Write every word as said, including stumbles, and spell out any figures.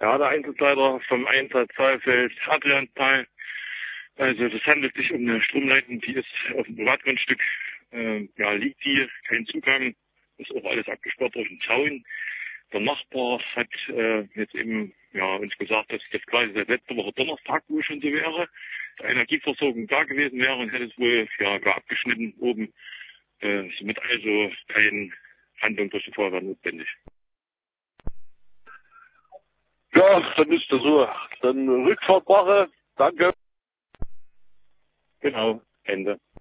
Ja, der Einsatzleiter vom Einsatz Saalfeld Adriantal. Also das handelt sich um eine Stromleitung, die ist auf dem Privatgrundstück. Äh, ja, liegt die, kein Zugang, ist auch alles abgesperrt durch den Zaun. Der Nachbar hat äh, jetzt eben ja, uns gesagt, dass das quasi seit letzter Woche Donnerstag wohl schon so wäre, die Energieversorgung da gewesen wäre und hätte es wohl ja gar abgeschnitten oben. Äh, somit also keine Handlung durch die Feuerwehr notwendig. Ja, dann ist das so. Dann Rückfahrt mache. Danke. Genau, Ende.